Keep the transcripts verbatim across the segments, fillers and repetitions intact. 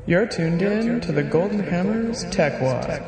You're tuned in to the Golden Hammer's Tech Watch.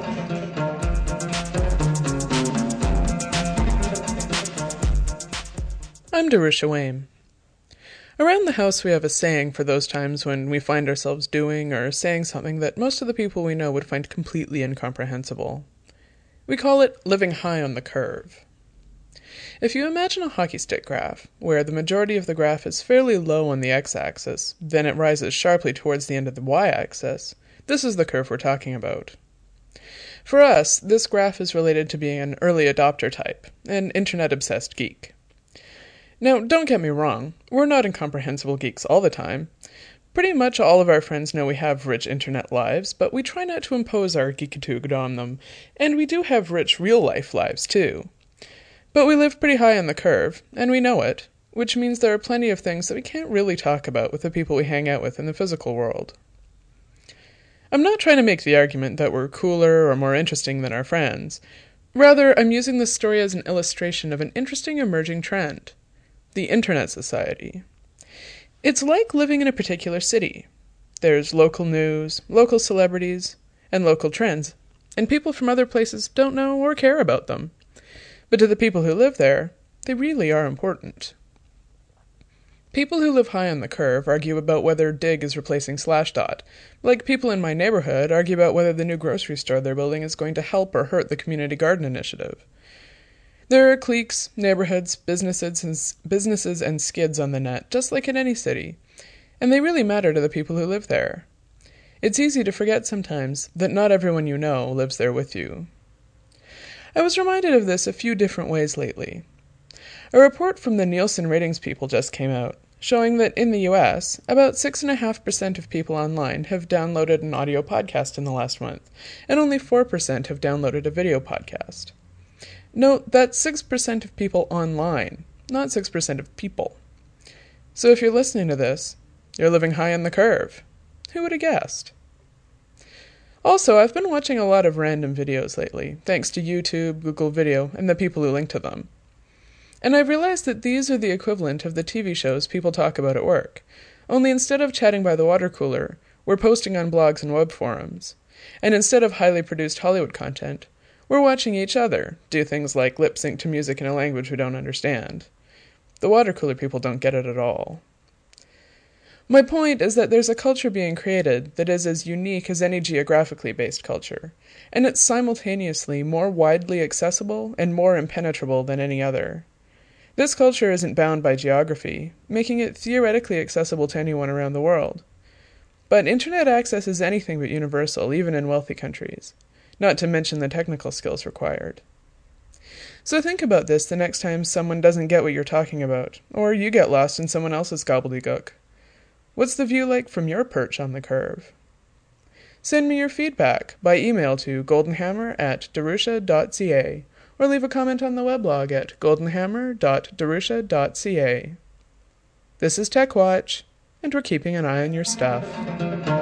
I'm Darusha Wayne. Around the house we have a saying for those times when we find ourselves doing or saying something that most of the people we know would find completely incomprehensible. We call it living high on the curve. If you imagine a hockey stick graph, where the majority of the graph is fairly low on the x-axis, then it rises sharply towards the end of the y-axis, this is the curve we're talking about. For us, this graph is related to being an early adopter type, an internet-obsessed geek. Now, don't get me wrong, we're not incomprehensible geeks all the time. Pretty much all of our friends know we have rich internet lives, but we try not to impose our geekitude on them, and we do have rich real-life lives too. But we live pretty high on the curve, and we know it, which means there are plenty of things that we can't really talk about with the people we hang out with in the physical world. I'm not trying to make the argument that we're cooler or more interesting than our friends. Rather, I'm using this story as an illustration of an interesting emerging trend: the Internet Society. It's like living in a particular city. There's local news, local celebrities, and local trends, and people from other places don't know or care about them. But to the people who live there, they really are important. People who live high on the curve argue about whether Dig is replacing Slashdot, like people in my neighborhood argue about whether the new grocery store they're building is going to help or hurt the community garden initiative. There are cliques, neighborhoods, businesses, and, businesses and skids on the net, just like in any city, and they really matter to the people who live there. It's easy to forget sometimes that not everyone you know lives there with you. I was reminded of this a few different ways lately. A report from the Nielsen ratings people just came out, showing that in the U S, about six point five percent of people online have downloaded an audio podcast in the last month, and only four percent have downloaded a video podcast. Note that's six percent of people online, not six percent of people. So if you're listening to this, you're living high on the curve. Who would have guessed? Also, I've been watching a lot of random videos lately, thanks to YouTube, Google Video, and the people who link to them. And I've realized that these are the equivalent of the T V shows people talk about at work, only instead of chatting by the water cooler, we're posting on blogs and web forums. And instead of highly produced Hollywood content, we're watching each other do things like lip sync to music in a language we don't understand. The water cooler people don't get it at all. My point is that there's a culture being created that is as unique as any geographically based culture, and it's simultaneously more widely accessible and more impenetrable than any other. This culture isn't bound by geography, making it theoretically accessible to anyone around the world. But internet access is anything but universal, even in wealthy countries, not to mention the technical skills required. So think about this the next time someone doesn't get what you're talking about, or you get lost in someone else's gobbledygook. What's the view like from your perch on the curve? Send me your feedback by email to goldenhammer at darusha dot c a or leave a comment on the weblog at goldenhammer dot darusha dot c a. This is TechWatch, and we're keeping an eye on your stuff.